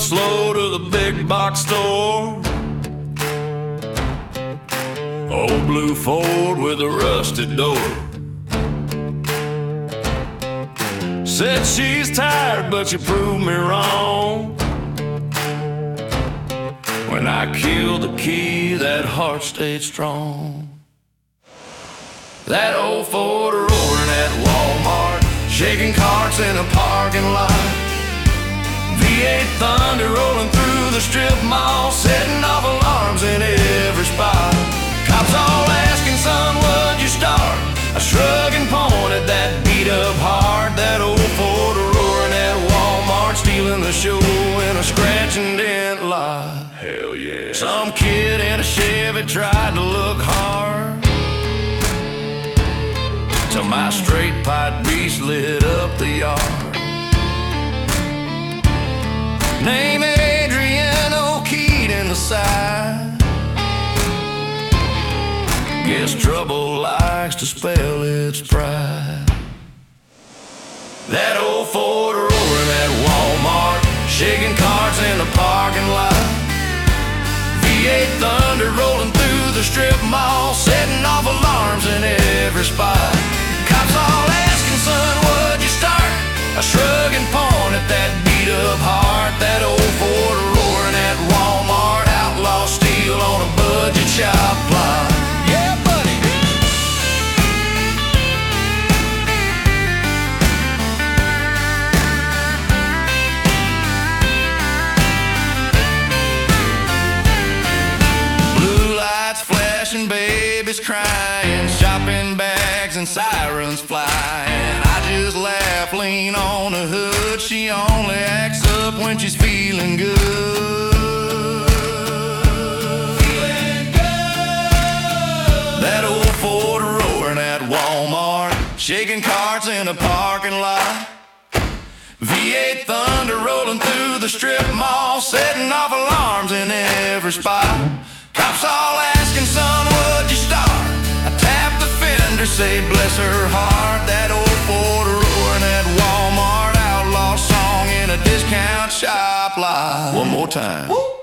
slow to the big box store. Old blue Ford with a rusted door. Said she's tired, but you proved me wrong. When I killed the key, that heart stayed strong. That old Ford roaring at Walmart, shaking carts in a parking lot. V8 thunder rolling through the strip mall, setting off alarms in every spot. Cops all asking, son, what'd you start? I shrug and point at that beat up heart. That old Ford roaring at Walmart, stealing the show in a scratch and dent lot. Hell yeah. Some kid in a Chevy tried to look hard, till my straight pipe beast lit up the yard. Name Adrian O'Keefe in the side. Guess trouble likes to spell its pride. That old Ford roaring at Walmart, shaking carts in the parking lot. V8 thunder rolling through the strip mall, setting off alarms in every spot. Cops all asking, son, what'd you start? I shrug and point at that beat up heart. That old Ford roaring at Walmart, outlaw steel on a budget shop block. Yeah, buddy. Blue lights flashing, babies crying, shopping bags and sirens flying. I just laugh, lean on the hood. She only acts up when she's feeling good. Feeling good. That old Ford roaring at Walmart, shaking carts in a parking lot. V8 thunder rolling through the strip mall, setting off alarms in every spot. Cops all asking, son, what'd you start? I tap the fender, say bless her heart. That old Ford roaring at Walmart, outlaw song in a discount shop lot. One more time. Woo!